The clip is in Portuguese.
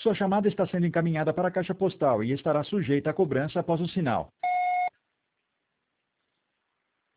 Sua chamada está sendo encaminhada para a caixa postal e estará sujeita a cobrança após o sinal.